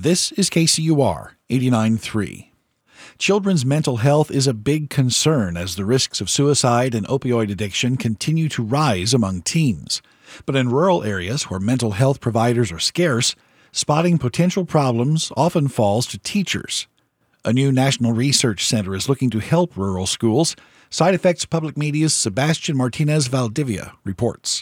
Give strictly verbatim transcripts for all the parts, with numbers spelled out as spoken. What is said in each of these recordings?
This is K C U R eighty-nine point three. Children's mental health is a big concern as the risks of suicide and opioid addiction continue to rise among teens. But in rural areas where mental health providers are scarce, spotting potential problems often falls to teachers. A new national research center is looking to help rural schools. Side Effects Public Media's Sebastian Martinez Valdivia reports.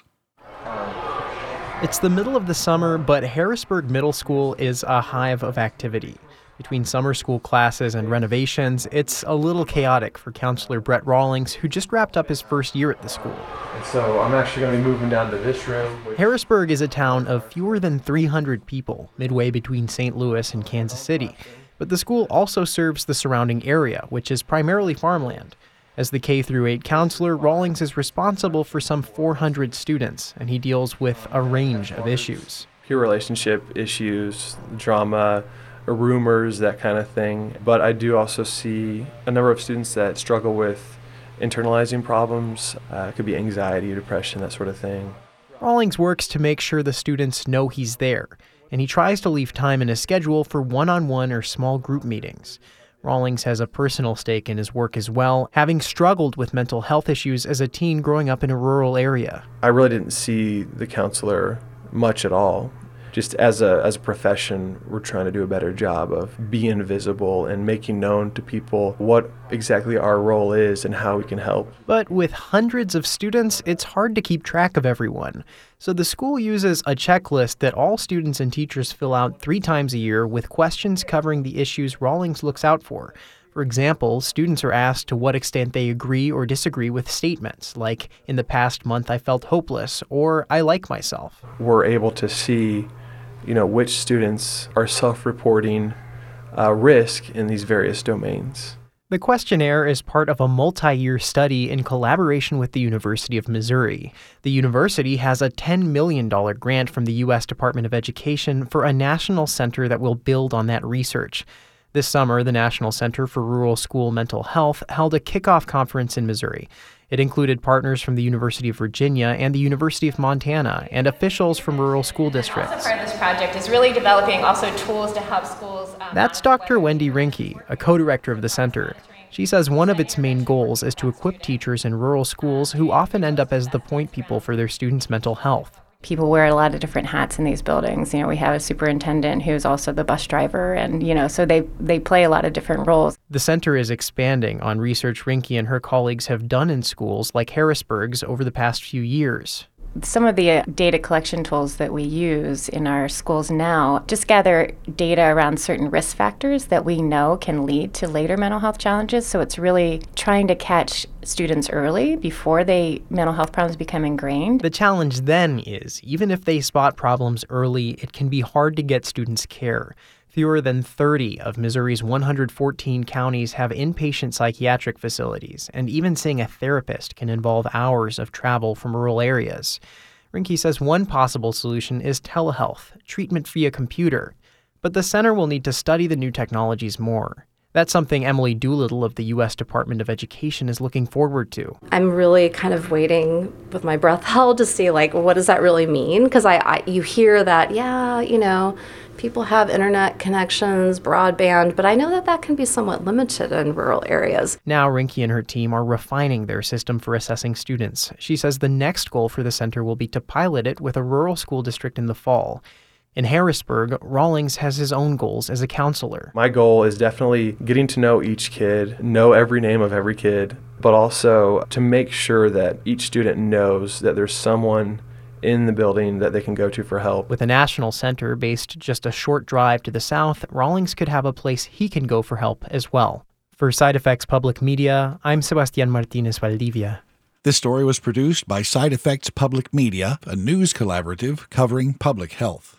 It's the middle of the summer, but Harrisburg Middle School is a hive of activity. Between summer school classes and renovations, it's a little chaotic for Counselor Brett Rawlings, who just wrapped up his first year at the school. And so I'm actually going to be moving down to this room. Which... Harrisburg is a town of fewer than three hundred people, midway between Saint Louis and Kansas City. But the school also serves the surrounding area, which is primarily farmland. As the K through eight counselor, Rawlings is responsible for some four hundred students, and he deals with a range of issues. Peer relationship issues, drama, rumors, that kind of thing. But I do also see a number of students that struggle with internalizing problems. Uh, it could be anxiety, depression, that sort of thing. Rawlings works to make sure the students know he's there, and he tries to leave time in his schedule for one-on-one or small group meetings. Rawlings has a personal stake in his work as well, having struggled with mental health issues as a teen growing up in a rural area. I really didn't see the counselor much at all. Just as a as a profession, we're trying to do a better job of being visible and making known to people what exactly our role is and how we can help. But with hundreds of students, it's hard to keep track of everyone. So the school uses a checklist that all students and teachers fill out three times a year with questions covering the issues Rawlings looks out for. For example, students are asked to what extent they agree or disagree with statements like, "In the past month I felt hopeless," or "I like myself." We're able to see you know, which students are self-reporting uh, risk in these various domains. The questionnaire is part of a multi-year study in collaboration with the University of Missouri. The university has a ten million dollars grant from the U S Department of Education for a national center that will build on that research. This summer, the National Center for Rural School Mental Health held a kickoff conference in Missouri. It included partners from the University of Virginia and the University of Montana and officials from rural school districts. Also part of this project is really developing also tools to help schools. Um, That's Doctor Wendy Rinke, a co-director of the center. She says one of its main goals is to equip teachers in rural schools who often end up as the point people for their students' mental health. People wear a lot of different hats in these buildings. You know, we have a superintendent who's also the bus driver, and, you know, so they, they play a lot of different roles. The center is expanding on research Rinke and her colleagues have done in schools like Harrisburg's over the past few years. Some of the data collection tools that we use in our schools now just gather data around certain risk factors that we know can lead to later mental health challenges. So it's really trying to catch students early before they mental health problems become ingrained. The challenge then is, even if they spot problems early, it can be hard to get students care. Fewer than thirty of Missouri's one hundred fourteen counties have inpatient psychiatric facilities, and even seeing a therapist can involve hours of travel from rural areas. Rinke says one possible solution is telehealth, treatment via computer, but the center will need to study the new technologies more. That's something Emily Doolittle of the U S Department of Education is looking forward to. I'm really kind of waiting with my breath held to see, like, what does that really mean? Because I, I, you hear that, yeah, you know, people have internet connections, broadband, but I know that that can be somewhat limited in rural areas. Now Rinke and her team are refining their system for assessing students. She says the next goal for the center will be to pilot it with a rural school district in the fall. In Harrisburg, Rawlings has his own goals as a counselor. My goal is definitely getting to know each kid, know every name of every kid, but also to make sure that each student knows that there's someone in the building that they can go to for help. With a national center based just a short drive to the south, Rawlings could have a place he can go for help as well. For Side Effects Public Media, I'm Sebastian Martinez Valdivia. This story was produced by Side Effects Public Media, a news collaborative covering public health.